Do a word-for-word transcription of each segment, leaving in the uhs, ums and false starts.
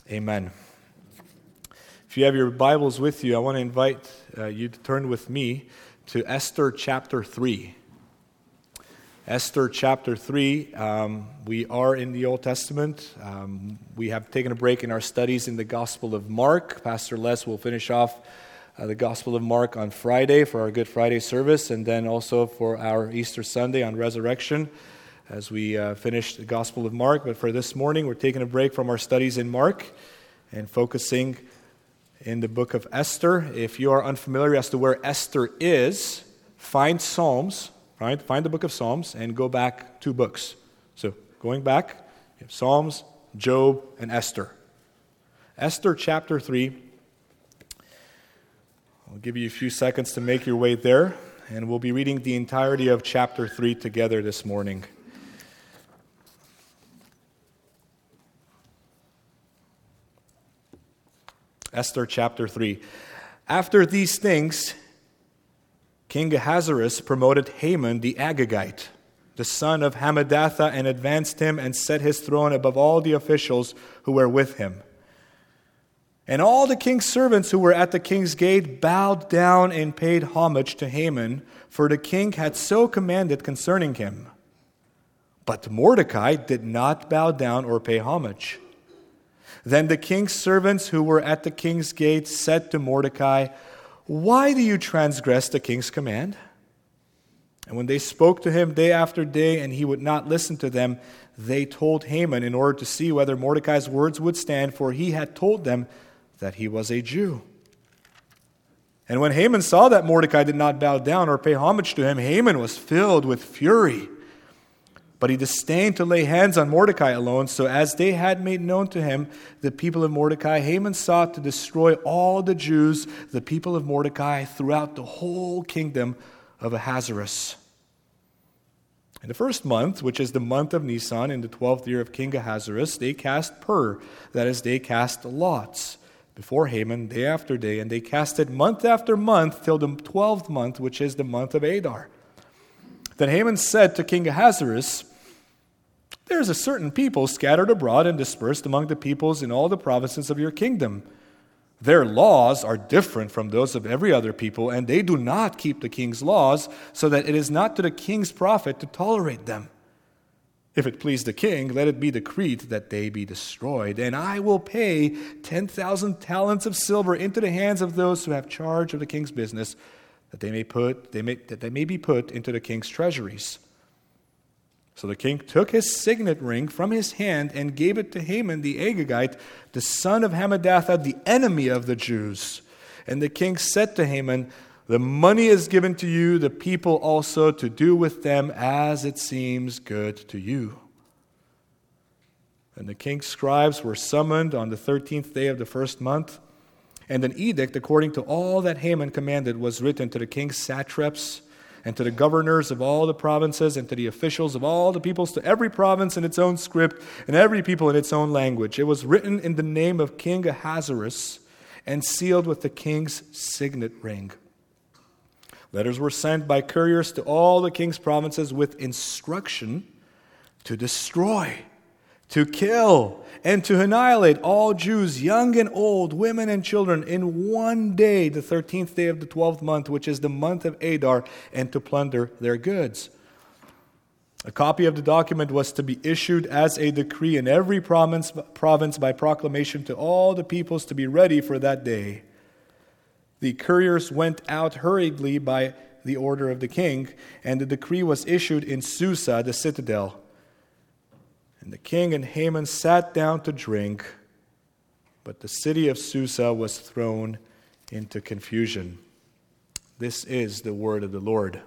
Amen. If you have your Bibles with you, I want to invite uh, you to turn with me to Esther chapter three. Esther chapter three, um, we are in the Old Testament. Um, we have taken a break in our studies in the Gospel of Mark. Pastor Les will finish off uh, the Gospel of Mark on Friday for our Good Friday service, and then also for our Easter Sunday on Resurrection as we uh, finish the Gospel of Mark. But for this morning, we're taking a break from our studies in Mark and focusing in the book of Esther. If you are unfamiliar as to where Esther is, find Psalms, right? Find the book of Psalms and go back two books. So going back, you have Psalms, Job, and Esther. Esther chapter three. I'll give you a few seconds to make your way there, and we'll be reading the entirety of chapter three together this morning. Esther chapter three. After these things, King Ahasuerus promoted Haman the Agagite, the son of Hammedatha, and advanced him and set his throne above all the officials who were with him. And all the king's servants who were at the king's gate bowed down and paid homage to Haman, for the king had so commanded concerning him. But Mordecai did not bow down or pay homage. Then the king's servants who were at the king's gate said to Mordecai, "Why do you transgress the king's command?" And when they spoke to him day after day and he would not listen to them, they told Haman in order to see whether Mordecai's words would stand, for he had told them that he was a Jew. And when Haman saw that Mordecai did not bow down or pay homage to him, Haman was filled with fury. But he disdained to lay hands on Mordecai alone, so as they had made known to him the people of Mordecai, Haman sought to destroy all the Jews, the people of Mordecai, throughout the whole kingdom of Ahasuerus. In the first month, which is the month of Nisan, in the twelfth year of King Ahasuerus, they cast pur, that is, they cast lots, before Haman day after day, and they cast it month after month till the twelfth month, which is the month of Adar. Then Haman said to King Ahasuerus, "There is a certain people scattered abroad and dispersed among the peoples in all the provinces of your kingdom. Their laws are different from those of every other people, and they do not keep the king's laws, so that it is not to the king's profit to tolerate them. If it please the king, let it be decreed that they be destroyed, and I will pay ten thousand talents of silver into the hands of those who have charge of the king's business, that they may put they may that they may be put into the king's treasuries." So the king took his signet ring from his hand and gave it to Haman the Agagite, the son of Hammedatha, the enemy of the Jews. And the king said to Haman, "The money is given to you, the people also, to do with them as it seems good to you." And the king's scribes were summoned on the thirteenth day of the first month, and an edict according to all that Haman commanded was written to the king's satraps, and to the governors of all the provinces, and to the officials of all the peoples, to every province in its own script, and every people in its own language. It was written in the name of King Ahasuerus, and sealed with the king's signet ring. Letters were sent by couriers to all the king's provinces with instruction to destroy, to kill, and to annihilate all Jews, young and old, women and children, in one day, the thirteenth day of the twelfth month, which is the month of Adar, and to plunder their goods. A copy of the document was to be issued as a decree in every province, province by proclamation to all the peoples to be ready for that day. The couriers went out hurriedly by the order of the king, and the decree was issued in Susa, the citadel. And the king and Haman sat down to drink, but the city of Susa was thrown into confusion. This is the word of the Lord.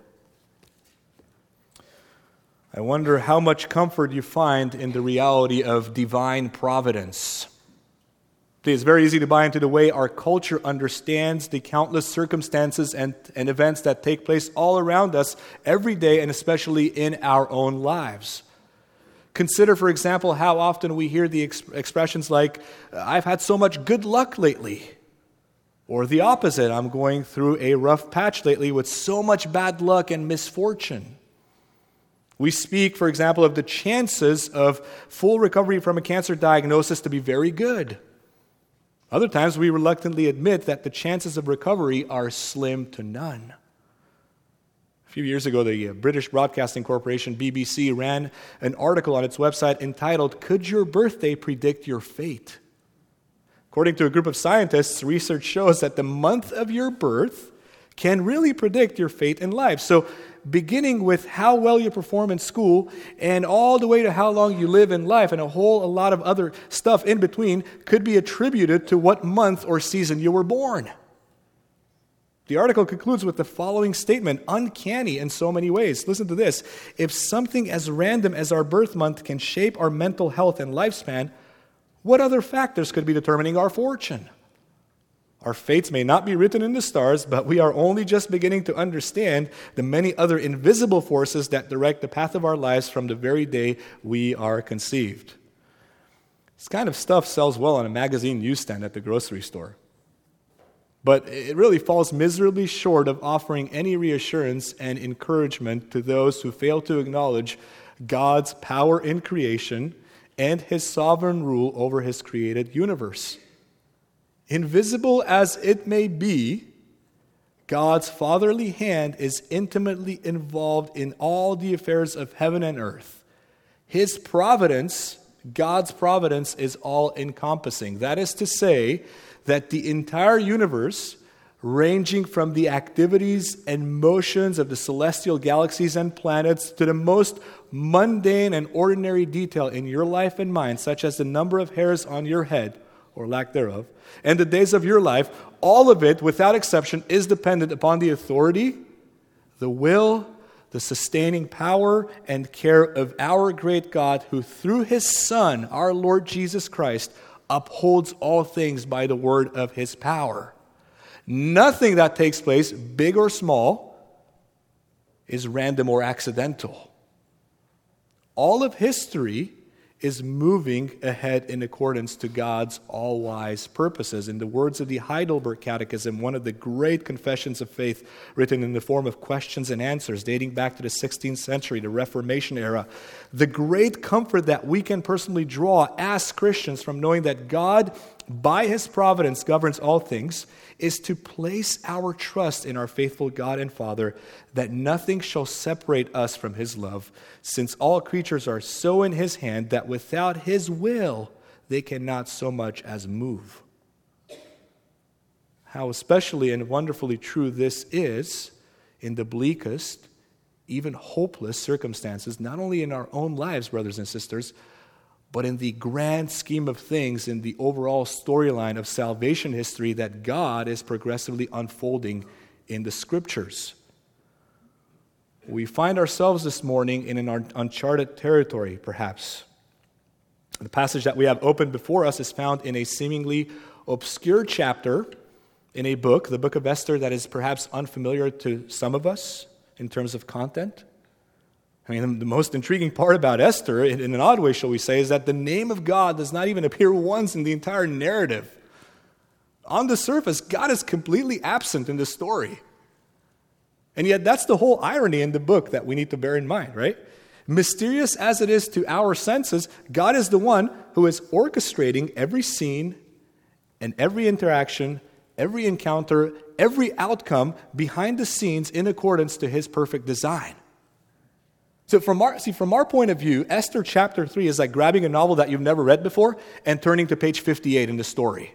I wonder how much comfort you find in the reality of divine providence. It's very easy to buy into the way our culture understands the countless circumstances and, and events that take place all around us every day, and especially in our own lives. Consider, for example, how often we hear the exp- expressions like, "I've had so much good luck lately," or the opposite, "I'm going through a rough patch lately with so much bad luck and misfortune." We speak, for example, of the chances of full recovery from a cancer diagnosis to be very good. Other times we reluctantly admit that the chances of recovery are slim to none. A few years ago, the British Broadcasting Corporation, B B C, ran an article on its website entitled, "Could Your Birthday Predict Your Fate?" According to a group of scientists, research shows that the month of your birth can really predict your fate in life. So beginning with how well you perform in school and all the way to how long you live in life and a whole a lot of other stuff in between could be attributed to what month or season you were born. The article concludes with the following statement, uncanny in so many ways. Listen to this. If something as random as our birth month can shape our mental health and lifespan, what other factors could be determining our fortune? Our fates may not be written in the stars, but we are only just beginning to understand the many other invisible forces that direct the path of our lives from the very day we are conceived. This kind of stuff sells well on a magazine newsstand at the grocery store. But it really falls miserably short of offering any reassurance and encouragement to those who fail to acknowledge God's power in creation and His sovereign rule over His created universe. Invisible as it may be, God's fatherly hand is intimately involved in all the affairs of heaven and earth. His providence, God's providence, is all-encompassing. That is to say that the entire universe, ranging from the activities and motions of the celestial galaxies and planets to the most mundane and ordinary detail in your life and mine, such as the number of hairs on your head, or lack thereof, and the days of your life, all of it, without exception, is dependent upon the authority, the will, the sustaining power, and care of our great God, who through His Son, our Lord Jesus Christ, upholds all things by the word of His power. Nothing that takes place, big or small, is random or accidental. All of history is moving ahead in accordance to God's all-wise purposes. In the words of the Heidelberg Catechism, one of the great confessions of faith written in the form of questions and answers dating back to the sixteenth century, the Reformation era, the great comfort that we can personally draw as Christians from knowing that God, by His providence, governs all things, is to place our trust in our faithful God and Father, that nothing shall separate us from His love, since all creatures are so in His hand that without His will they cannot so much as move. How especially and wonderfully true this is in the bleakest, even hopeless circumstances, not only in our own lives, brothers and sisters, but in the grand scheme of things, in the overall storyline of salvation history that God is progressively unfolding in the Scriptures. We find ourselves this morning in an uncharted territory, perhaps. The passage that we have open before us is found in a seemingly obscure chapter in a book, the book of Esther, that is perhaps unfamiliar to some of us in terms of content. I mean, the most intriguing part about Esther, in an odd way, shall we say, is that the name of God does not even appear once in the entire narrative. On the surface, God is completely absent in the story. And yet that's the whole irony in the book that we need to bear in mind, right? Mysterious as it is to our senses, God is the one who is orchestrating every scene and every interaction, every encounter, every outcome behind the scenes in accordance to His perfect design. So from our, see, from our point of view, Esther chapter three is like grabbing a novel that you've never read before and turning to page fifty-eight in the story.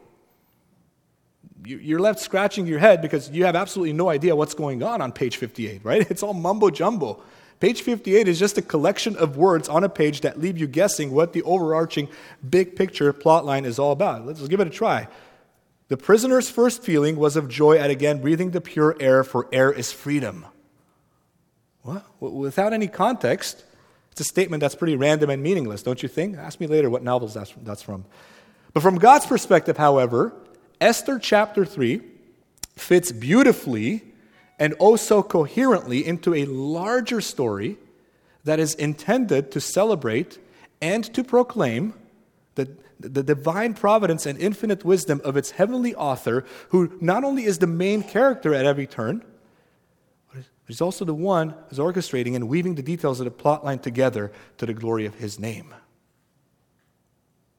You're left scratching your head because you have absolutely no idea what's going on on page fifty-eight, right? It's all mumbo-jumbo. Page fifty-eight is just a collection of words on a page that leave you guessing what the overarching big picture plot line is all about. Let's give it a try. The prisoner's first feeling was of joy at again breathing the pure air, for air is freedom. Well, without any context, it's a statement that's pretty random and meaningless, don't you think? Ask me later what novels that's, that's from. But from God's perspective, however, Esther chapter three fits beautifully and oh so coherently into a larger story that is intended to celebrate and to proclaim the, the divine providence and infinite wisdom of its heavenly author, who not only is the main character at every turn, He's also the one who's orchestrating and weaving the details of the plot line together to the glory of His name.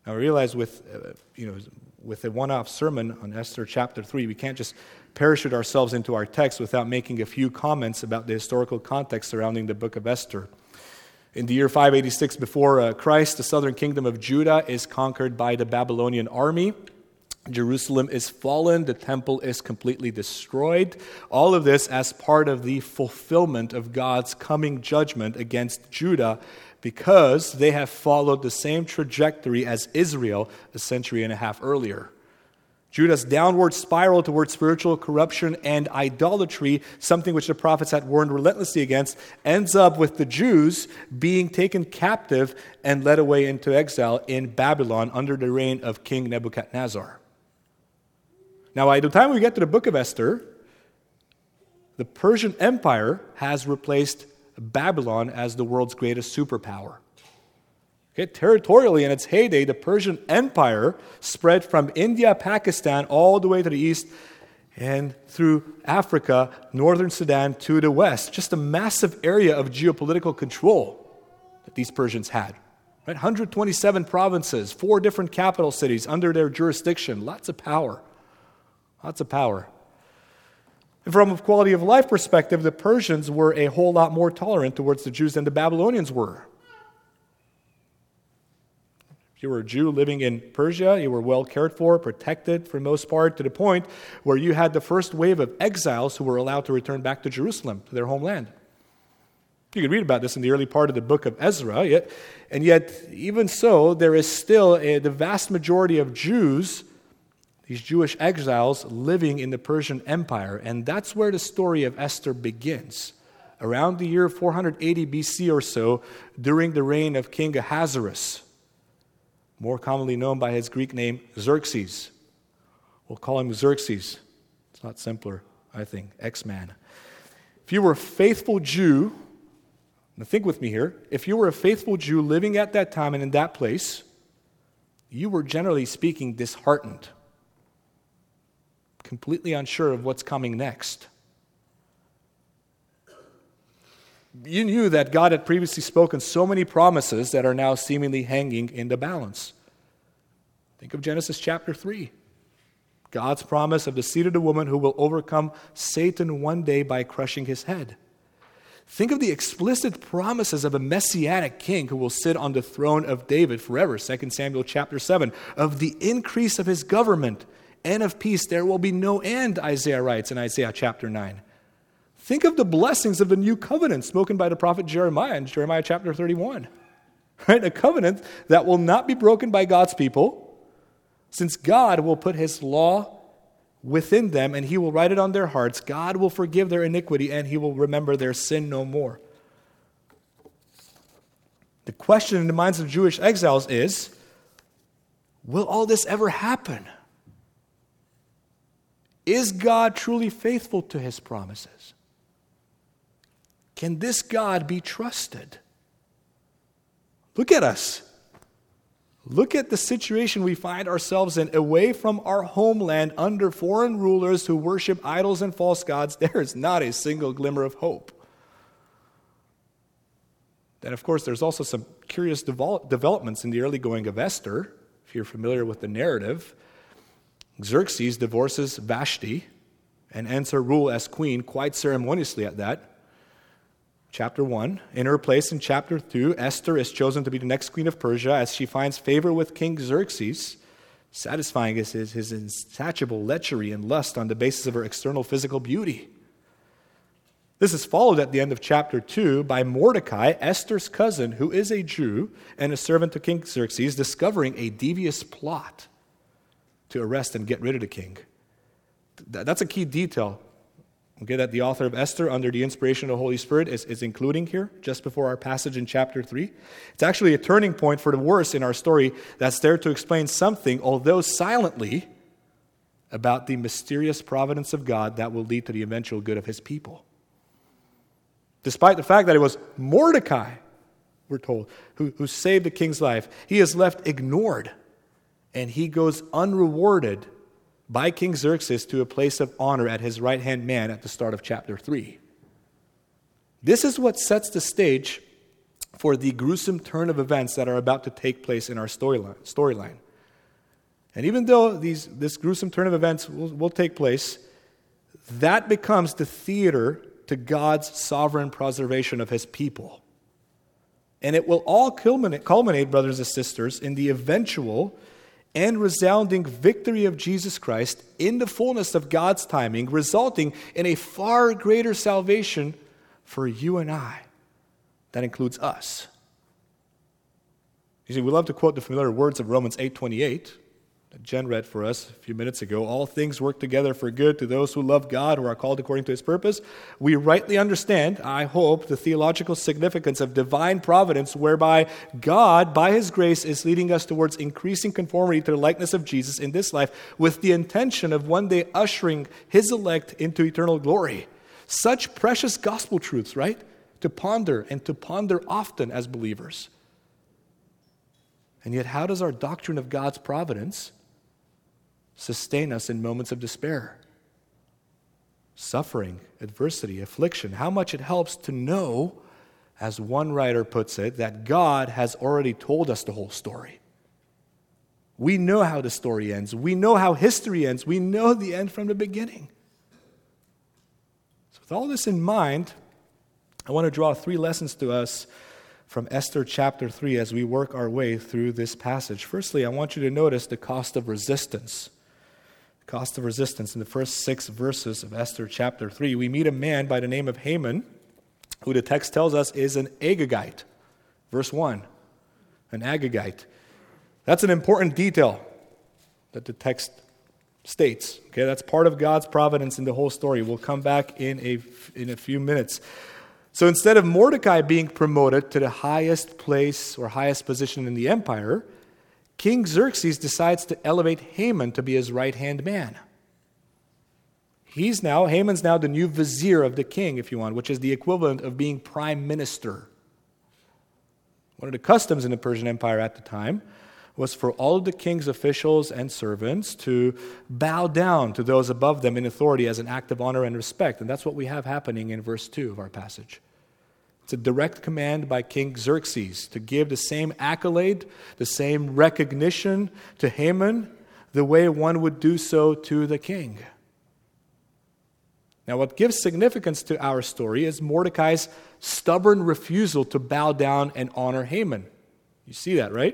Now, I realize with, uh, you know, with a one-off sermon on Esther chapter three, we can't just parachute ourselves into our text without making a few comments about the historical context surrounding the book of Esther. In the year five eighty-six before uh, Christ, the southern kingdom of Judah is conquered by the Babylonian army. Jerusalem is fallen, the temple is completely destroyed. All of this as part of the fulfillment of God's coming judgment against Judah because they have followed the same trajectory as Israel a century and a half earlier. Judah's downward spiral towards spiritual corruption and idolatry, something which the prophets had warned relentlessly against, ends up with the Jews being taken captive and led away into exile in Babylon under the reign of King Nebuchadnezzar. Now, by the time we get to the book of Esther, the Persian Empire has replaced Babylon as the world's greatest superpower. Okay, territorially, in its heyday, the Persian Empire spread from India, Pakistan, all the way to the east and through Africa, northern Sudan to the west. Just a massive area of geopolitical control that these Persians had. Right? one hundred twenty-seven provinces, four different capital cities under their jurisdiction. Lots of power. Lots of power. And from a quality of life perspective, the Persians were a whole lot more tolerant towards the Jews than the Babylonians were. If you were a Jew living in Persia, you were well cared for, protected for the most part, to the point where you had the first wave of exiles who were allowed to return back to Jerusalem, to their homeland. You can read about this in the early part of the book of Ezra, yet, and yet, even so, there is still a, the vast majority of Jews, these Jewish exiles, living in the Persian Empire, and that's where the story of Esther begins. Around the year four eighty B C or so, during the reign of King Ahasuerus, more commonly known by his Greek name, Xerxes. We'll call him Xerxes. It's not simpler, I think. X-Man. If you were a faithful Jew, now think with me here, if you were a faithful Jew living at that time and in that place, you were generally speaking disheartened, completely unsure of what's coming next. You knew that God had previously spoken so many promises that are now seemingly hanging in the balance. Think of Genesis chapter three. God's promise of the seed of the woman who will overcome Satan one day by crushing his head. Think of the explicit promises of a messianic king who will sit on the throne of David forever, Second Samuel chapter seven, of the increase of his government and of peace there will be no end, Isaiah writes in Isaiah chapter nine. Think of the blessings of the new covenant spoken by the prophet Jeremiah in Jeremiah chapter thirty-one. Right? A covenant that will not be broken by God's people, since God will put his law within them and he will write it on their hearts. God will forgive their iniquity and he will remember their sin no more. The question in the minds of Jewish exiles is, will all this ever happen? Is God truly faithful to his promises? Can this God be trusted? Look at us. Look at the situation we find ourselves in, away from our homeland, under foreign rulers who worship idols and false gods. There is not a single glimmer of hope. Then, of course, there's also some curious devel- developments in the early going of Esther, if you're familiar with the narrative. Xerxes divorces Vashti and ends her rule as queen quite ceremoniously at that. Chapter one. In her place in chapter two, Esther is chosen to be the next queen of Persia as she finds favor with King Xerxes, satisfying his, his, his insatiable lechery and lust on the basis of her external physical beauty. This is followed at the end of chapter two by Mordecai, Esther's cousin, who is a Jew and a servant to King Xerxes, discovering a devious plot to arrest and get rid of the king. That's a key detail, okay, that the author of Esther, under the inspiration of the Holy Spirit, is, is including here, just before our passage in chapter three. It's actually a turning point for the worse in our story that's there to explain something, although silently, about the mysterious providence of God that will lead to the eventual good of his people. Despite the fact that it was Mordecai, we're told, who, who saved the king's life, he is left ignored, and he goes unrewarded by King Xerxes to a place of honor at his right-hand man at the start of chapter three. This is what sets the stage for the gruesome turn of events that are about to take place in our storyline. storyline. And even though these, this gruesome turn of events will, will take place, that becomes the theater to God's sovereign preservation of his people. And it will all culminate, culminate, brothers and sisters, in the eventual and resounding victory of Jesus Christ in the fullness of God's timing, resulting in a far greater salvation for you and I. That includes us. You see, we love to quote the familiar words of Romans eight twenty-eight that Jen read for us a few minutes ago. All things work together for good to those who love God, who are called according to his purpose. We rightly understand, I hope, the theological significance of divine providence, whereby God, by his grace, is leading us towards increasing conformity to the likeness of Jesus in this life, with the intention of one day ushering his elect into eternal glory. Such precious gospel truths, right? To ponder and to ponder often as believers. And yet, how does our doctrine of God's providence sustain us in moments of despair, suffering, adversity, affliction? How much it helps to know, as one writer puts it, that God has already told us the whole story. We know how the story ends. We know how history ends. We know the end from the beginning. So with all this in mind, I want to draw three lessons to us from Esther chapter three as we work our way through this passage. Firstly, I want you to notice the cost of resistance. The cost of resistance. In the first six verses of Esther chapter three, we meet a man by the name of Haman, who the text tells us is an Agagite. Verse one, an Agagite. That's an important detail that the text states. Okay, that's part of God's providence in the whole story. We'll come back in a, in a few minutes. So instead of Mordecai being promoted to the highest place or highest position in the empire, King Xerxes decides to elevate Haman to be his right-hand man. He's now, Haman's now the new vizier of the king, if you want, which is the equivalent of being prime minister. One of the customs in the Persian Empire at the time was for all of the king's officials and servants to bow down to those above them in authority as an act of honor and respect. And that's what we have happening in verse two of our passage. It's a direct command by King Xerxes to give the same accolade, the same recognition to Haman, the way one would do so to the king. Now, what gives significance to our story is Mordecai's stubborn refusal to bow down and honor Haman. You see that, right?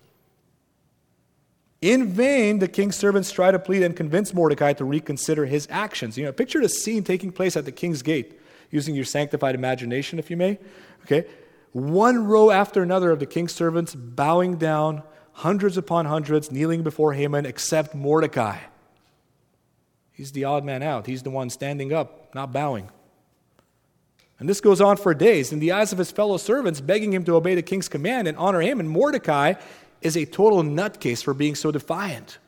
In vain, the king's servants try to plead and convince Mordecai to reconsider his actions. You know, picture the scene taking place at the king's gate, using your sanctified imagination, if you may. Okay, one row after another of the king's servants bowing down, hundreds upon hundreds, kneeling before Haman, except Mordecai. He's the odd man out. He's the one standing up, not bowing. And this goes on for days. In the eyes of his fellow servants, begging him to obey the king's command and honor him, and Mordecai is a total nutcase for being so defiant.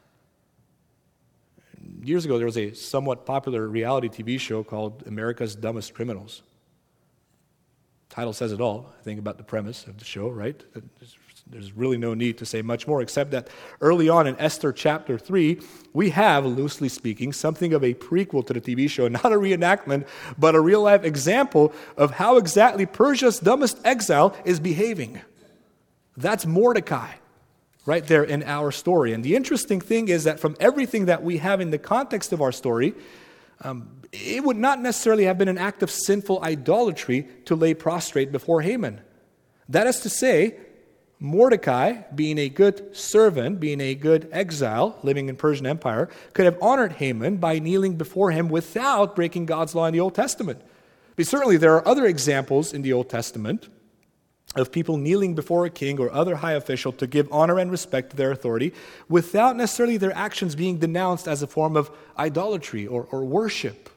Years ago, there was a somewhat popular reality T V show called America's Dumbest Criminals. The title says it all, I think, about the premise of the show, right? There's really no need to say much more, except that early on in Esther chapter three, we have, loosely speaking, something of a prequel to the T V show, not a reenactment, but a real-life example of how exactly Persia's dumbest exile is behaving. That's Mordecai, right there in our story. And the interesting thing is that from everything that we have in the context of our story, um, it would not necessarily have been an act of sinful idolatry to lay prostrate before Haman. That is to say, Mordecai, being a good servant, being a good exile, living in Persian Empire, could have honored Haman by kneeling before him without breaking God's law in the Old Testament. But certainly there are other examples in the Old Testament of people kneeling before a king or other high official to give honor and respect to their authority without necessarily their actions being denounced as a form of idolatry or, or worship.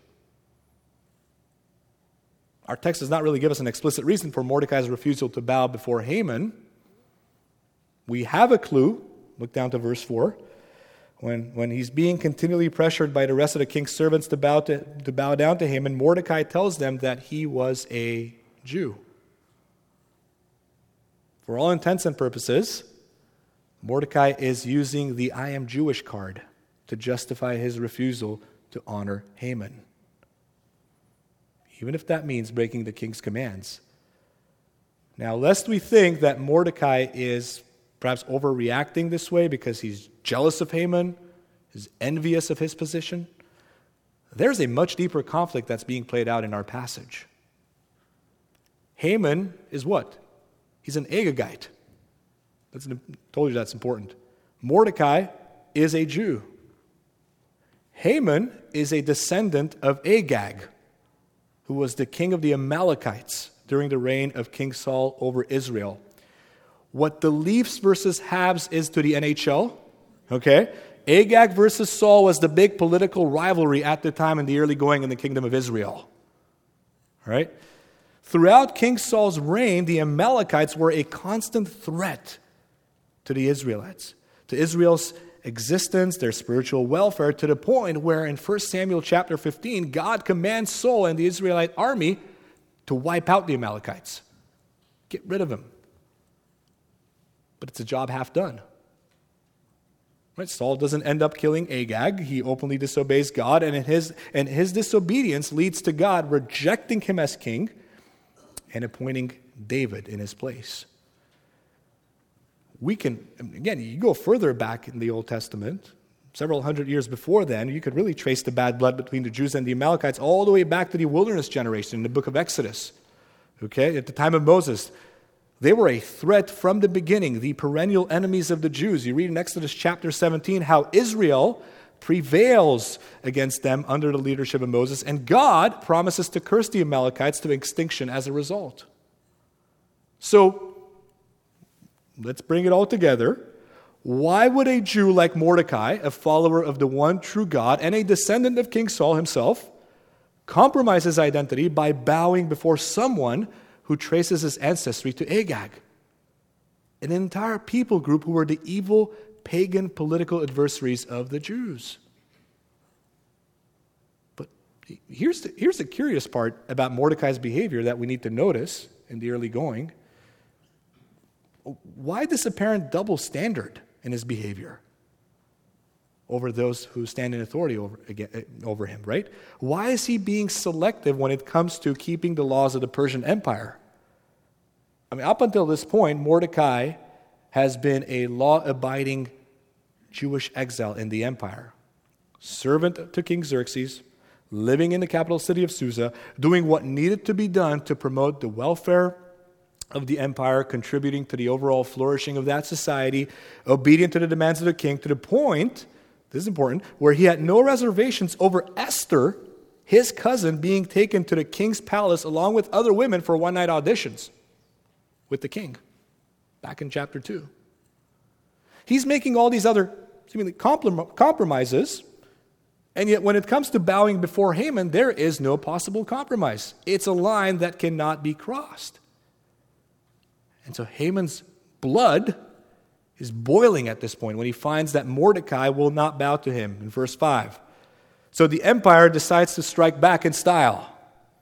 Our text does not really give us an explicit reason for Mordecai's refusal to bow before Haman. We have a clue. Look down to verse four. When, when he's being continually pressured by the rest of the king's servants to bow, to, to bow down to him, and Mordecai tells them that he was a Jew. For all intents and purposes, Mordecai is using the I am Jewish card to justify his refusal to honor Haman, even if that means breaking the king's commands. Now, lest we think that Mordecai is perhaps overreacting this way because he's jealous of Haman, is envious of his position, there's a much deeper conflict that's being played out in our passage. Haman is what? He's an Agagite. That's, I told you that's important. Mordecai is a Jew. Haman is a descendant of Agag, who was the king of the Amalekites during the reign of King Saul over Israel. What the Leafs versus Habs is to the N H L, okay? Agag versus Saul was the big political rivalry at the time in the early going in the kingdom of Israel. All right? Throughout King Saul's reign, the Amalekites were a constant threat to the Israelites, to Israel's existence, their spiritual welfare, to the point where in First Samuel chapter fifteen, God commands Saul and the Israelite army to wipe out the Amalekites. Get rid of them. But it's a job half done. Right? Saul doesn't end up killing Agag. He openly disobeys God, and in his, and his disobedience leads to God rejecting him as king and appointing David in his place. We can, again, you go further back in the Old Testament, several hundred years before then, you could really trace the bad blood between the Jews and the Amalekites all the way back to the wilderness generation in the book of Exodus. Okay, at the time of Moses, they were a threat from the beginning, the perennial enemies of the Jews. You read in Exodus chapter seventeen how Israel prevails against them under the leadership of Moses, and God promises to curse the Amalekites to extinction as a result. So, let's bring it all together. Why would a Jew like Mordecai, a follower of the one true God and a descendant of King Saul himself, compromise his identity by bowing before someone who traces his ancestry to Agag, an entire people group who were the evil, pagan political adversaries of the Jews? But here's the, here's the curious part about Mordecai's behavior that we need to notice in the early going. Why this apparent double standard in his behavior over those who stand in authority over, over him, right? Why is he being selective when it comes to keeping the laws of the Persian Empire? I mean, up until this point, Mordecai has been a law-abiding Jewish exile in the empire, servant to King Xerxes, living in the capital city of Susa, doing what needed to be done to promote the welfare of the empire, contributing to the overall flourishing of that society, obedient to the demands of the king, to the point, this is important, where he had no reservations over Esther, his cousin, being taken to the king's palace along with other women for one-night auditions with the king, back in chapter two. He's making all these other seemingly comprom- compromises, and yet when it comes to bowing before Haman, there is no possible compromise. It's a line that cannot be crossed. And so Haman's blood is boiling at this point when he finds that Mordecai will not bow to him in verse five. So the empire decides to strike back in style.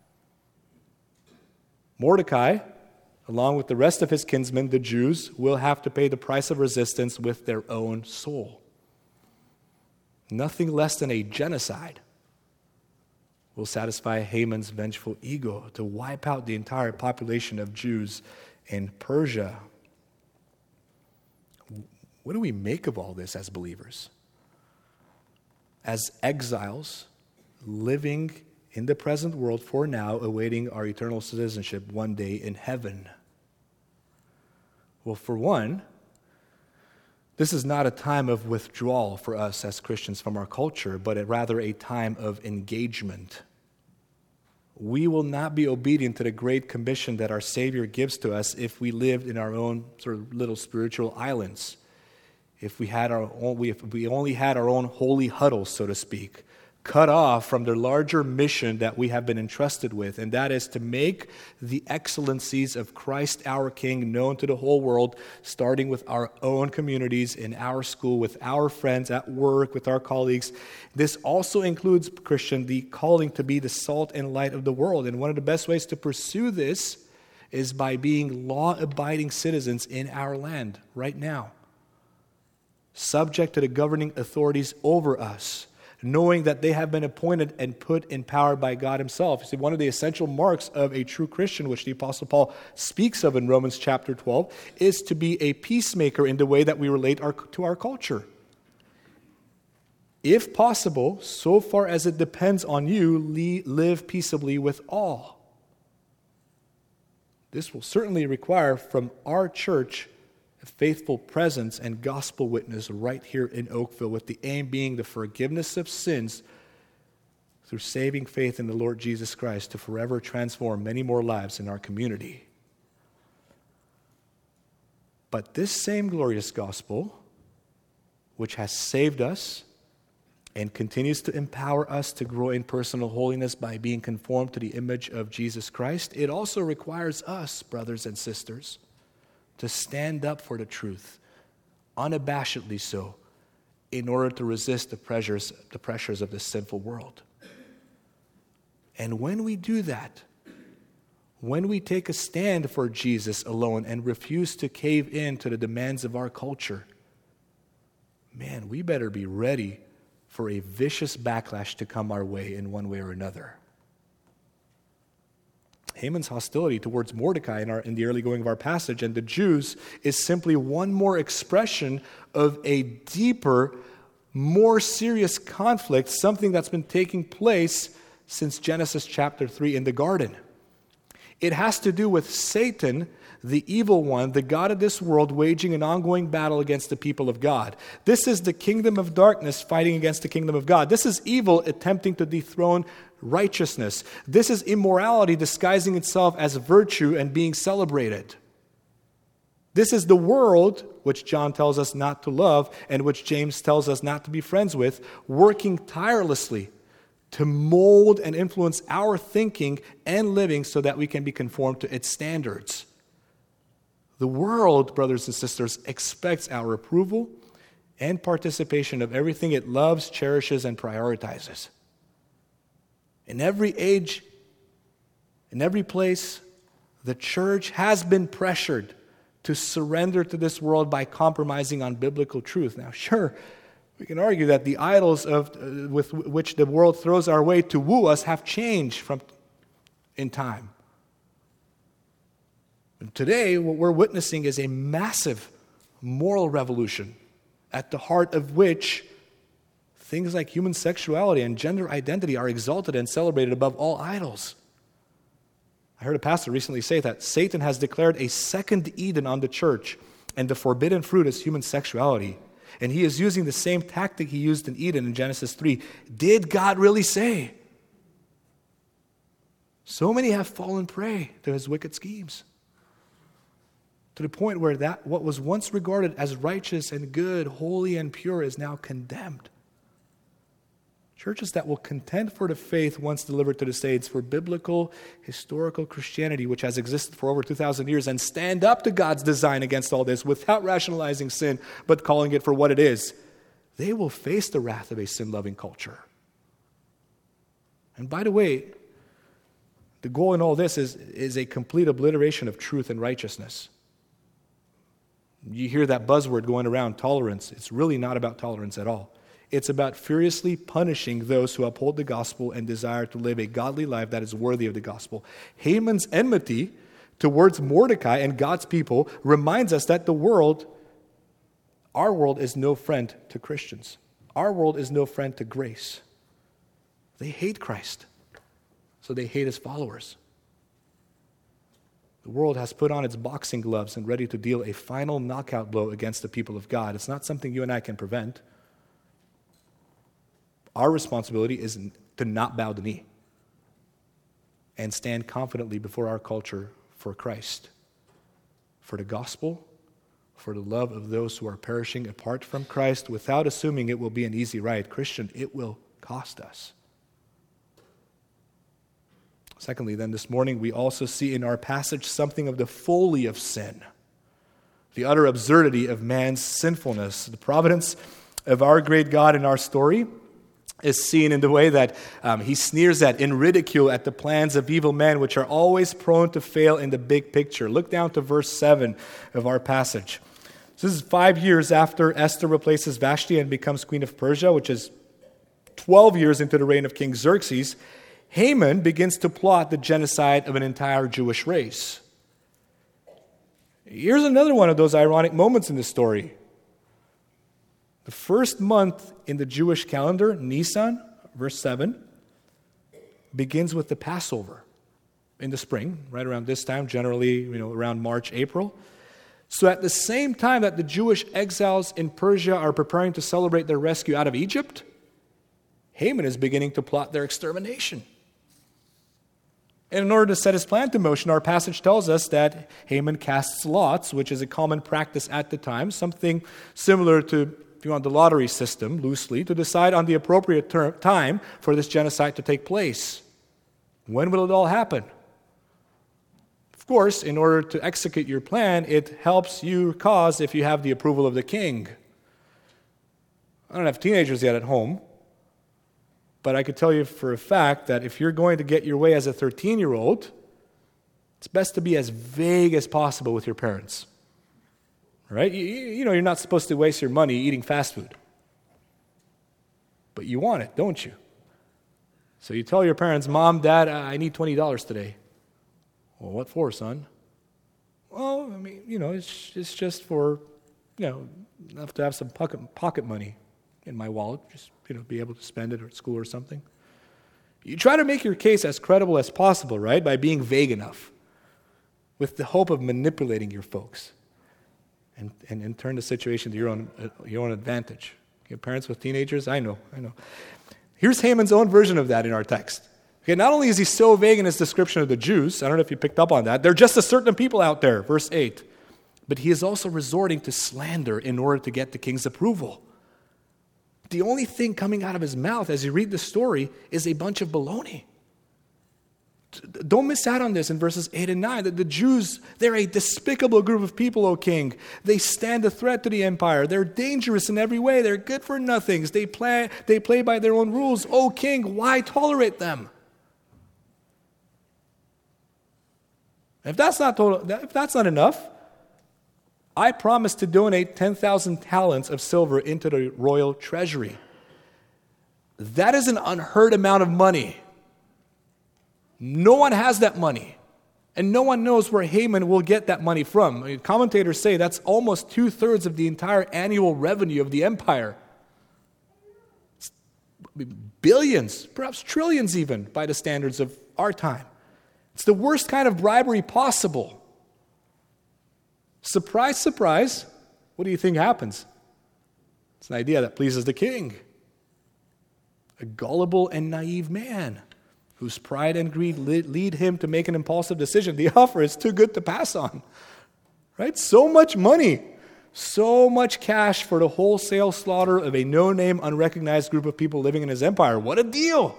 Mordecai, along with the rest of his kinsmen, the Jews, will have to pay the price of resistance with their own soul. Nothing less than a genocide will satisfy Haman's vengeful ego to wipe out the entire population of Jews in Persia. What do we make of all this as believers? As exiles living in the present world for now, awaiting our eternal citizenship one day in heaven. Well, for one, this is not a time of withdrawal for us as Christians from our culture, but rather a time of engagement. We will not be obedient to the great commission that our Savior gives to us if we lived in our own sort of little spiritual islands. If we had our own, if we only had our own holy huddles, so to speak, cut off from the larger mission that we have been entrusted with, and that is to make the excellencies of Christ our King known to the whole world, starting with our own communities, in our school, with our friends, at work, with our colleagues. This also includes, Christian, the calling to be the salt and light of the world. And one of the best ways to pursue this is by being law-abiding citizens in our land right now, subject to the governing authorities over us, knowing that they have been appointed and put in power by God himself. You see, one of the essential marks of a true Christian, which the Apostle Paul speaks of in Romans chapter twelve, is to be a peacemaker in the way that we relate our, to our culture. If possible, so far as it depends on you, live peaceably with all. This will certainly require from our church a faithful presence and gospel witness right here in Oakville, with the aim being the forgiveness of sins through saving faith in the Lord Jesus Christ to forever transform many more lives in our community. But this same glorious gospel, which has saved us and continues to empower us to grow in personal holiness by being conformed to the image of Jesus Christ, it also requires us, brothers and sisters, to stand up for the truth, unabashedly so, in order to resist the pressures, the pressures of this sinful world. And when we do that, when we take a stand for Jesus alone and refuse to cave in to the demands of our culture, man, we better be ready for a vicious backlash to come our way in one way or another. Haman's hostility towards Mordecai in, our, in the early going of our passage and the Jews is simply one more expression of a deeper, more serious conflict, something that's been taking place since Genesis chapter three in the garden. It has to do with Satan, the evil one, the god of this world, waging an ongoing battle against the people of God. This is the kingdom of darkness fighting against the kingdom of God. This is evil attempting to dethrone righteousness. This is immorality disguising itself as virtue and being celebrated. This is the world, which John tells us not to love and which James tells us not to be friends with, working tirelessly to mold and influence our thinking and living so that we can be conformed to its standards. The world, brothers and sisters, expects our approval and participation of everything it loves, cherishes, and prioritizes. In every age, in every place, the church has been pressured to surrender to this world by compromising on biblical truth. Now, sure, we can argue that the idols of uh, with which the world throws our way to woo us have changed from in time. And today, what we're witnessing is a massive moral revolution, at the heart of which things like human sexuality and gender identity are exalted and celebrated above all idols. I heard a pastor recently say that Satan has declared a second Eden on the church, and the forbidden fruit is human sexuality. And he is using the same tactic he used in Eden in Genesis three. Did God really say? So many have fallen prey to his wicked schemes, to the point where that what was once regarded as righteous and good, holy and pure, is now condemned. Churches that will contend for the faith once delivered to the saints, for biblical, historical Christianity, which has existed for over two thousand years, and stand up to God's design against all this without rationalizing sin, but calling it for what it is, they will face the wrath of a sin-loving culture. And by the way, the goal in all this is, is a complete obliteration of truth and righteousness. You hear that buzzword going around, tolerance. It's really not about tolerance at all. It's about furiously punishing those who uphold the gospel and desire to live a godly life that is worthy of the gospel. Haman's enmity towards Mordecai and God's people reminds us that the world, our world, is no friend to Christians. Our world is no friend to grace. They hate Christ, so they hate his followers. The world has put on its boxing gloves and ready to deal a final knockout blow against the people of God. It's not something you and I can prevent. Our responsibility is to not bow the knee and stand confidently before our culture for Christ, for the gospel, for the love of those who are perishing apart from Christ, without assuming it will be an easy ride. Christian, it will cost us. Secondly, then, this morning, we also see in our passage something of the folly of sin, the utter absurdity of man's sinfulness. The providence of our great God in our story is seen in the way that um, he sneers at, in ridicule, at the plans of evil men, which are always prone to fail in the big picture. Look down to verse seven of our passage. So this is five years after Esther replaces Vashti and becomes queen of Persia, which is twelve years into the reign of King Xerxes, Haman begins to plot the genocide of an entire Jewish race. Here's another one of those ironic moments in the story. The first month in the Jewish calendar, Nisan, verse seven, begins with the Passover in the spring, right around this time, generally, you know, around March, April. So at the same time that the Jewish exiles in Persia are preparing to celebrate their rescue out of Egypt, Haman is beginning to plot their extermination. And in order to set his plan to motion, our passage tells us that Haman casts lots, which is a common practice at the time, something similar to, if you want, the lottery system, loosely, to decide on the appropriate ter- time for this genocide to take place. When will it all happen? Of course, in order to execute your plan, it helps your cause if you have the approval of the king. I don't have teenagers yet at home, but I could tell you for a fact that if you're going to get your way as a thirteen-year-old, it's best to be as vague as possible with your parents. Right? You, you know, you're not supposed to waste your money eating fast food. But you want it, don't you? So you tell your parents, Mom, Dad, I need twenty dollars today. Well, what for, son? Well, I mean, you know, it's, it's just for, you know, enough to have some pocket, pocket money in my wallet, just, you know, be able to spend it at school or something. You try to make your case as credible as possible, right, by being vague enough, with the hope of manipulating your folks, and, and, and turn the situation to your own, uh, your own advantage. Okay, parents with teenagers, I know, I know. Here's Haman's own version of that in our text. Okay, not only is he so vague in his description of the Jews, I don't know if you picked up on that, they're just a certain people out there, verse eight. But he is also resorting to slander in order to get the king's approval. The only thing coming out of his mouth as you read the story is a bunch of baloney. Don't miss out on this in verses eight and nine, that the Jews, they're a despicable group of people, O king. They stand a threat to the empire. They're dangerous in every way. They're good for nothings. They play, they play by their own rules. O king, why tolerate them? If that's not total, if that's not enough, I promise to donate ten thousand talents of silver into the royal treasury. That is an unheard amount of money. No one has that money. And no one knows where Haman will get that money from. I mean, commentators say that's almost two-thirds of the entire annual revenue of the empire. It's billions, perhaps trillions even, by the standards of our time. It's the worst kind of bribery possible. Surprise, surprise, what do you think happens? It's an idea that pleases the king. A gullible and naive man whose pride and greed lead him to make an impulsive decision. The offer is too good to pass on. Right? So much money, so much cash for the wholesale slaughter of a no-name, unrecognized group of people living in his empire. What a deal!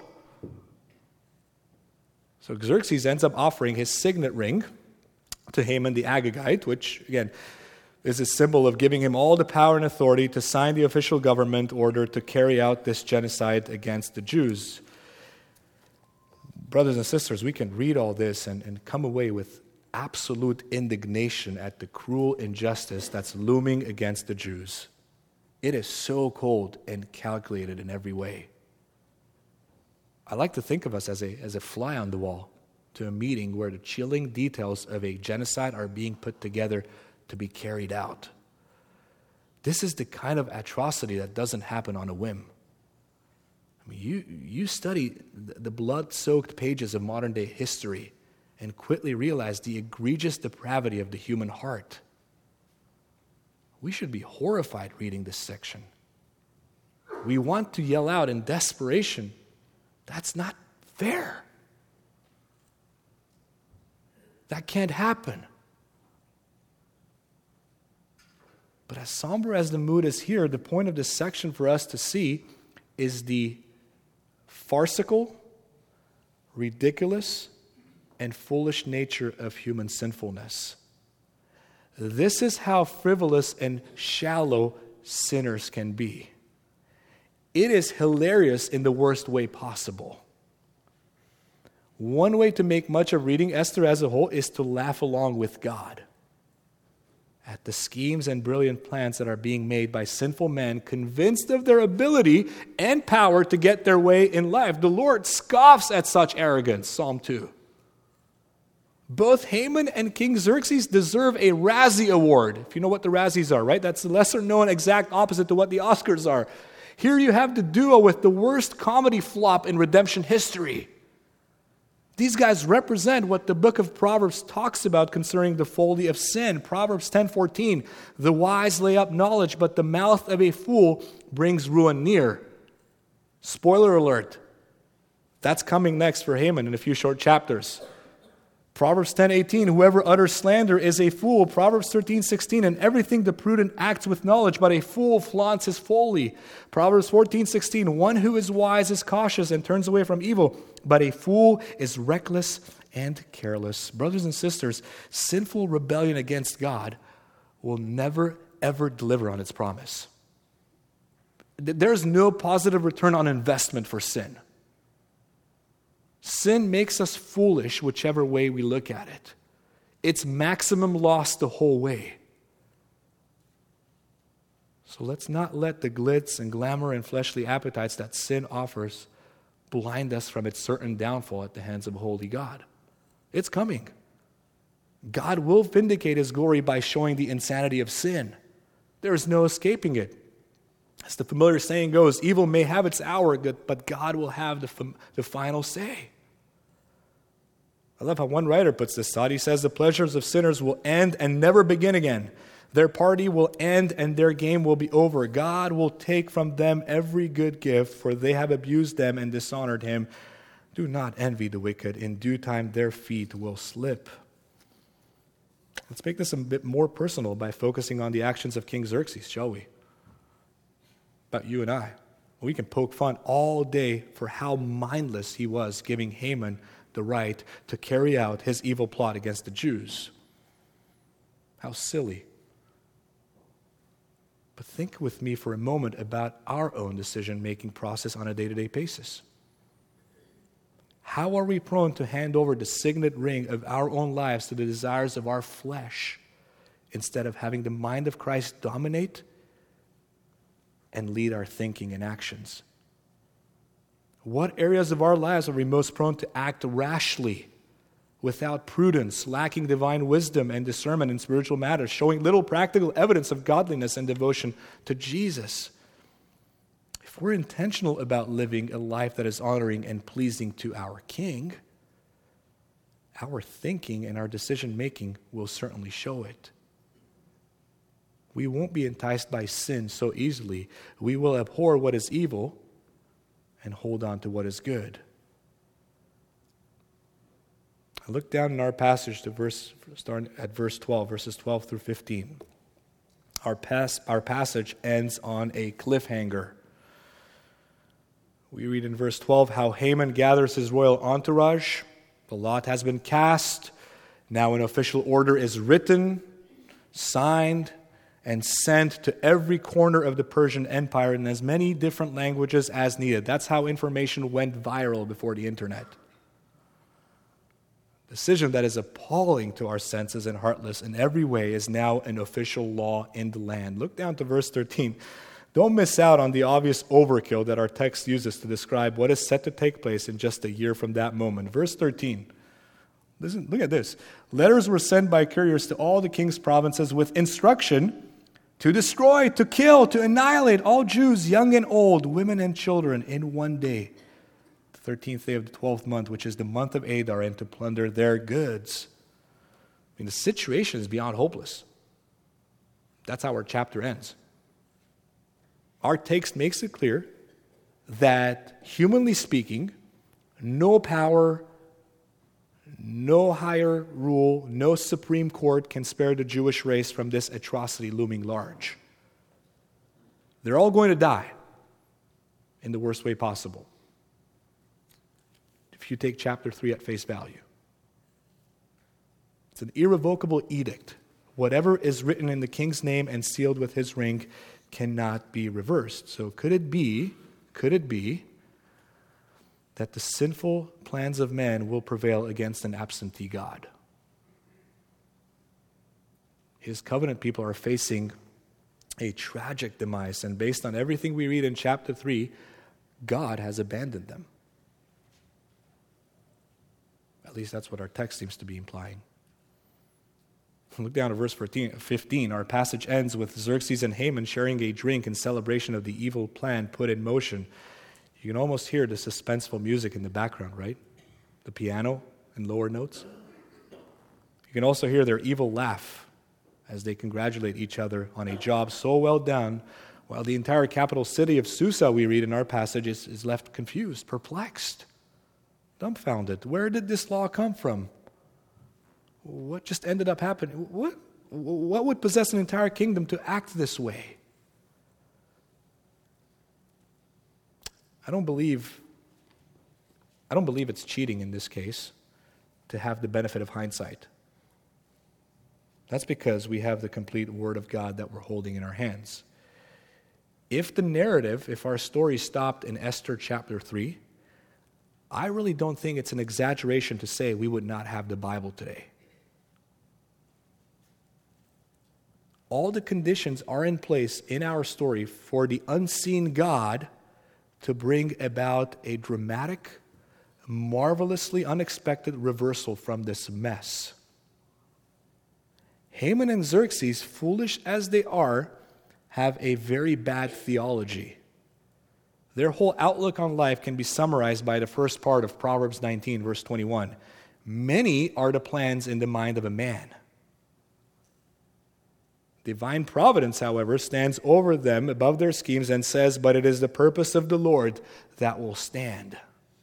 So Xerxes ends up offering his signet ring to Haman the Agagite, which, again, is a symbol of giving him all the power and authority to sign the official government order to carry out this genocide against the Jews. Brothers and sisters, we can read all this and, and come away with absolute indignation at the cruel injustice that's looming against the Jews. It is so cold and calculated in every way. I like to think of us as a, as a fly on the wall to a meeting where the chilling details of a genocide are being put together to be carried out. This is the kind of atrocity that doesn't happen on a whim. I mean, you, you study the blood-soaked pages of modern-day history and quickly realize the egregious depravity of the human heart. We should be horrified reading this section. We want to yell out in desperation, that's not fair. That can't happen. But as somber as the mood is here, the point of this section for us to see is the farcical, ridiculous, and foolish nature of human sinfulness. This is how frivolous and shallow sinners can be. It is hilarious in the worst way possible. One way to make much of reading Esther as a whole is to laugh along with God at the schemes and brilliant plans that are being made by sinful men, convinced of their ability and power to get their way in life. The Lord scoffs at such arrogance, Psalm two. Both Haman and King Xerxes deserve a Razzie Award, if you know what the Razzies are, right? That's the lesser-known exact opposite to what the Oscars are. Here you have the duo with the worst comedy flop in redemption history. These guys represent what the book of Proverbs talks about concerning the folly of sin. Proverbs ten fourteen, the wise lay up knowledge, but the mouth of a fool brings ruin near. Spoiler alert, that's coming next for Haman in a few short chapters. Proverbs ten eighteen, whoever utters slander is a fool. Proverbs thirteen sixteen, in everything the prudent acts with knowledge, but a fool flaunts his folly. Proverbs fourteen sixteen, one who is wise is cautious and turns away from evil, but a fool is reckless and careless. Brothers and sisters, sinful rebellion against God will never, ever deliver on its promise. There's no positive return on investment for sin. Sin makes us foolish whichever way we look at it. It's maximum loss the whole way. So let's not let the glitz and glamour and fleshly appetites that sin offers blind us from its certain downfall at the hands of a holy God. It's coming. God will vindicate His glory by showing the insanity of sin. There is no escaping it. As the familiar saying goes, evil may have its hour, but God will have the, the final say. I love how one writer puts this thought. He says, the pleasures of sinners will end and never begin again. Their party will end and their game will be over. God will take from them every good gift, for they have abused them and dishonored Him. Do not envy the wicked. In due time their feet will slip. Let's make this a bit more personal by focusing on the actions of King Xerxes, shall we? About you and I. We can poke fun all day for how mindless he was, giving Haman the right to carry out his evil plot against the Jews. How silly. But think with me for a moment about our own decision-making process on a day-to-day basis. How are we prone to hand over the signet ring of our own lives to the desires of our flesh instead of having the mind of Christ dominate and lead our thinking and actions? What areas of our lives are we most prone to act rashly, without prudence, lacking divine wisdom and discernment in spiritual matters, showing little practical evidence of godliness and devotion to Jesus? If we're intentional about living a life that is honoring and pleasing to our King, our thinking and our decision-making will certainly show it. We won't be enticed by sin so easily. We will abhor what is evil and hold on to what is good. I look down in our passage to verse, starting at verse twelve, verses twelve through fifteen. Our, pas- our passage ends on a cliffhanger. We read in verse twelve how Haman gathers his royal entourage. The lot has been cast. Now an official order is written, signed, and sent to every corner of the Persian Empire in as many different languages as needed. That's how information went viral before the internet. Decision that is appalling to our senses and heartless in every way is now an official law in the land. Look down to verse thirteen. Don't miss out on the obvious overkill that our text uses to describe what is set to take place in just a year from that moment. Verse thirteen. Listen, look at this. Letters were sent by couriers to all the king's provinces with instruction to destroy, to kill, to annihilate all Jews, young and old, women and children, in one day, the thirteenth day of the twelfth month, which is the month of Adar, and to plunder their goods. I mean, the situation is beyond hopeless. That's how our chapter ends. Our text makes it clear that, humanly speaking, no power, no higher rule, no Supreme Court can spare the Jewish race from this atrocity looming large. They're all going to die in the worst way possible, if you take chapter three at face value. It's an irrevocable edict. Whatever is written in the king's name and sealed with his ring cannot be reversed. So could it be, could it be, that the sinful plans of man will prevail against an absentee God? his covenant people are facing a tragic demise, and based on everything we read in chapter three, God has abandoned them. At least that's what our text seems to be implying. Look down to verse fifteen. Our passage ends with Xerxes and Haman sharing a drink in celebration of the evil plan put in motion. You can almost hear the suspenseful music in the background, right? The piano and lower notes. You can also hear their evil laugh as they congratulate each other on a job so well done, while the entire capital city of Susa, we read in our passage, is, is left confused, perplexed, dumbfounded. Where did this law come from? What just ended up happening? What, what would possess an entire kingdom to act this way? I don't believe, I don't believe it's cheating in this case to have the benefit of hindsight. That's because we have the complete Word of God that we're holding in our hands. If the narrative, if our story stopped in Esther chapter three, I really don't think it's an exaggeration to say we would not have the Bible today. All the conditions are in place in our story for the unseen God to bring about a dramatic, marvelously unexpected reversal from this mess. Haman and Xerxes, foolish as they are, have a very bad theology. Their whole outlook on life can be summarized by the first part of Proverbs nineteen, verse twenty-one. Many are the plans in the mind of a man. Divine providence, however, stands over them above their schemes and says, but it is the purpose of the Lord that will stand.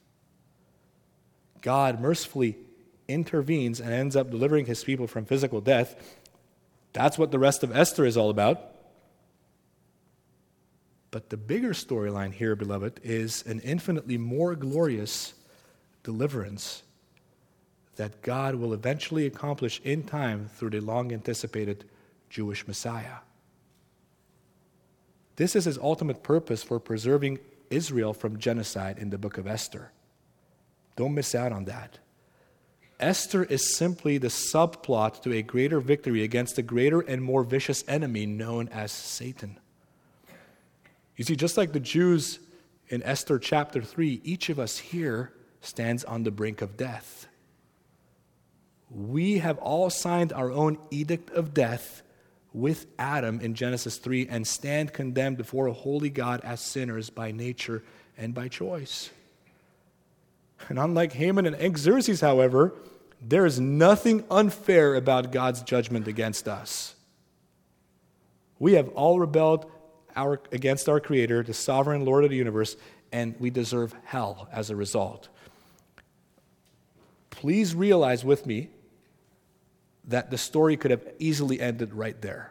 God mercifully intervenes and ends up delivering his people from physical death. That's what the rest of Esther is all about. But the bigger storyline here, beloved, is an infinitely more glorious deliverance that God will eventually accomplish in time through the long-anticipated Jewish Messiah. This is his ultimate purpose for preserving Israel from genocide in the book of Esther. Don't miss out on that. Esther is simply the subplot to a greater victory against a greater and more vicious enemy known as Satan. You see, just like the Jews in Esther chapter three, each of us here stands on the brink of death. We have all signed our own edict of death with Adam in Genesis three and stand condemned before a holy God as sinners by nature and by choice. And unlike Haman and Xerxes, however, there is nothing unfair about God's judgment against us. We have all rebelled our, against our Creator, the sovereign Lord of the universe, and we deserve hell as a result. Please realize with me that the story could have easily ended right there.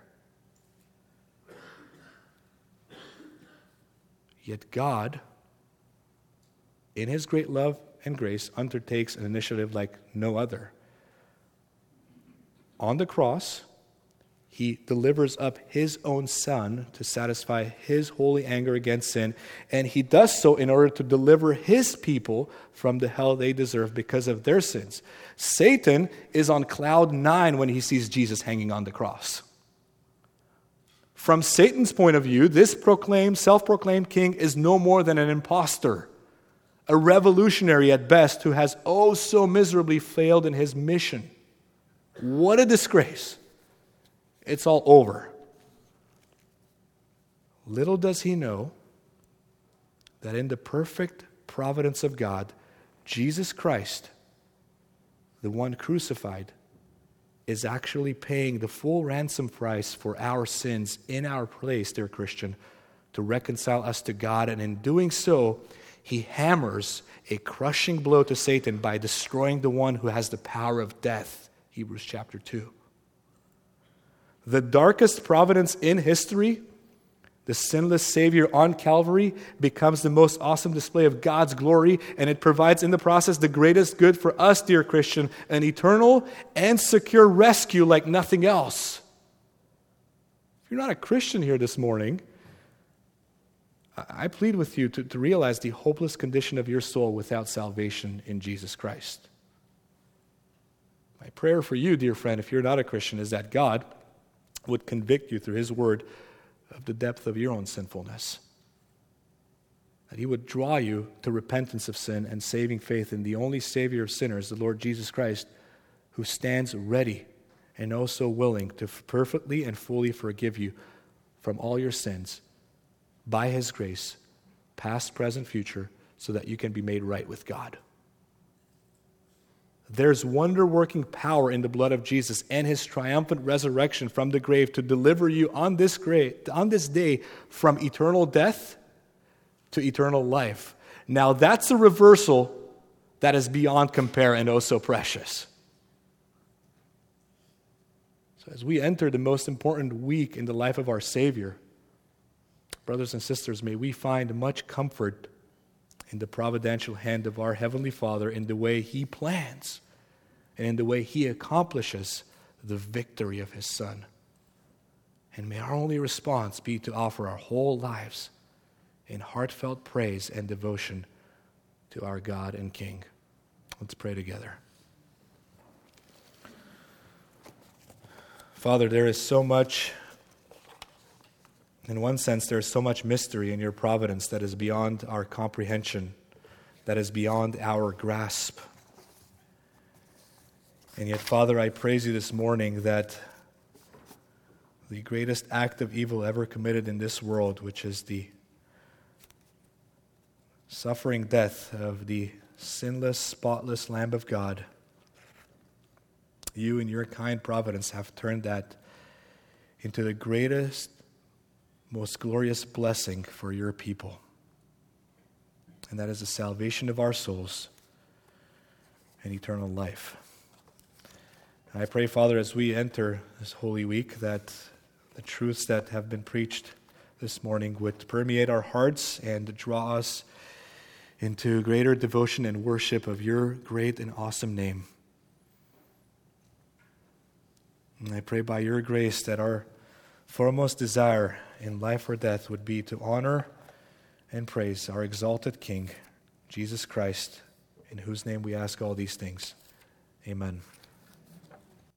Yet God, in his great love and grace, undertakes an initiative like no other. On the cross, he delivers up his own Son to satisfy his holy anger against sin, and he does so in order to deliver his people from the hell they deserve because of their sins. Satan is on cloud nine when he sees Jesus hanging on the cross. From Satan's point of view, this proclaimed, self-proclaimed king is no more than an imposter, a revolutionary at best who has oh so miserably failed in his mission. What a disgrace. It's all over. Little does he know that in the perfect providence of God, Jesus Christ, the one crucified, is actually paying the full ransom price for our sins in our place, dear Christian, to reconcile us to God. And in doing so, he hammers a crushing blow to Satan by destroying the one who has the power of death, Hebrews chapter two. The darkest providence in history, the sinless Savior on Calvary, becomes the most awesome display of God's glory, and it provides in the process the greatest good for us, dear Christian, an eternal and secure rescue like nothing else. If you're not a Christian here this morning, I plead with you to, to realize the hopeless condition of your soul without salvation in Jesus Christ. My prayer for you, dear friend, if you're not a Christian, is that God, would convict you through his word of the depth of your own sinfulness. That he would draw you to repentance of sin and saving faith in the only Savior of sinners, the Lord Jesus Christ, who stands ready and also willing to perfectly and fully forgive you from all your sins by his grace, past, present, future, so that you can be made right with God. There's wonder-working power in the blood of Jesus and his triumphant resurrection from the grave to deliver you on this grave, on this day from eternal death to eternal life. Now that's a reversal that is beyond compare and oh so precious. So as we enter the most important week in the life of our Savior, brothers and sisters, may we find much comfort in the providential hand of our Heavenly Father in the way he plans and in the way he accomplishes the victory of his Son. And may our only response be to offer our whole lives in heartfelt praise and devotion to our God and King. Let's pray together. Father, there is so much, in one sense, there is so much mystery in your providence that is beyond our comprehension, that is beyond our grasp. And yet, Father, I praise you this morning that the greatest act of evil ever committed in this world, which is the suffering death of the sinless, spotless Lamb of God, you in your kind providence have turned that into the greatest, most glorious blessing for your people. And that is the salvation of our souls and eternal life. And I pray, Father, as we enter this Holy Week, that the truths that have been preached this morning would permeate our hearts and draw us into greater devotion and worship of your great and awesome name. And I pray by your grace that our foremost desire in life or death would be to honor and praise our exalted King, Jesus Christ, in whose name we ask all these things. Amen.